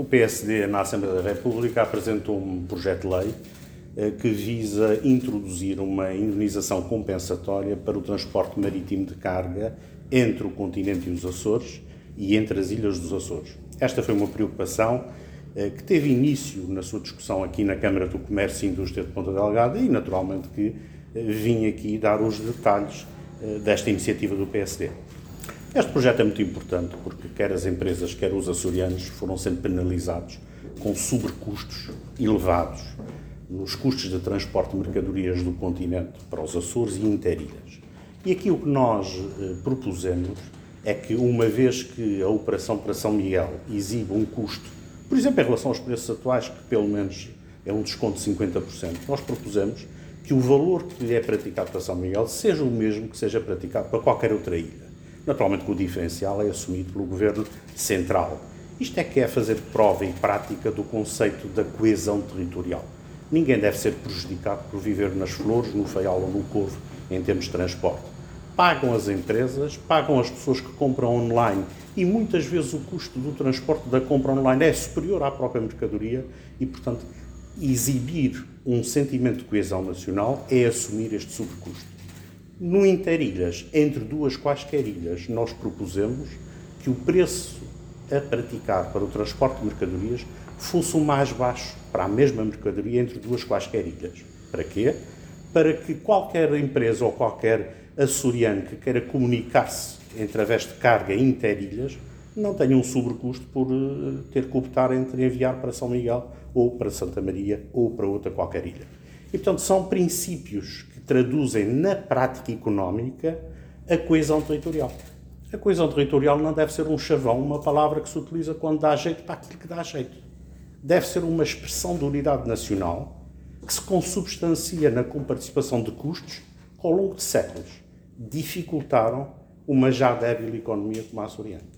PSD, na Assembleia da República, apresentou um projeto de lei que visa introduzir uma indenização compensatória para o transporte marítimo de carga entre o continente e os Açores e entre as ilhas dos Açores. Esta foi uma preocupação que teve início na sua discussão aqui na Câmara do Comércio e Indústria de Ponta Delgada e, naturalmente, que vim aqui dar os detalhes desta iniciativa do PSD. Este projeto é muito importante porque quer as empresas, quer os açorianos foram sendo penalizados com sobrecustos elevados nos custos de transporte de mercadorias do continente para os Açores e interilhas. E aqui o que nós propusemos é que, uma vez que a operação para São Miguel exibe um custo, por exemplo, em relação aos preços atuais, que pelo menos é um desconto de 50%, nós propusemos que o valor que é praticado para São Miguel seja o mesmo que seja praticado para qualquer outra ilha. Naturalmente que o diferencial é assumido pelo Governo Central. Isto é que é fazer prova e prática do conceito da coesão territorial. Ninguém deve ser prejudicado por viver nas Flores, no Faial ou no Corvo, em termos de transporte. Pagam as empresas, pagam as pessoas que compram online e muitas vezes o custo do transporte da compra online é superior à própria mercadoria e, portanto, exibir um sentimento de coesão nacional é assumir este sobrecusto. No interilhas, entre duas quaisquer ilhas, nós propusemos que o preço a praticar para o transporte de mercadorias fosse o mais baixo para a mesma mercadoria entre duas quaisquer ilhas. Para quê? Para que qualquer empresa ou qualquer açoriano que queira comunicar-se através de carga interilhas não tenha um sobrecusto por ter que optar entre enviar para São Miguel ou para Santa Maria ou para outra qualquer ilha. E, portanto, são princípios que traduzem na prática económica a coesão territorial. A coesão territorial não deve ser um chavão, uma palavra que se utiliza quando dá jeito para aquilo que dá jeito. Deve ser uma expressão de unidade nacional que se consubstancia na comparticipação de custos que, ao longo de séculos, dificultaram uma já débil economia como a açoriana.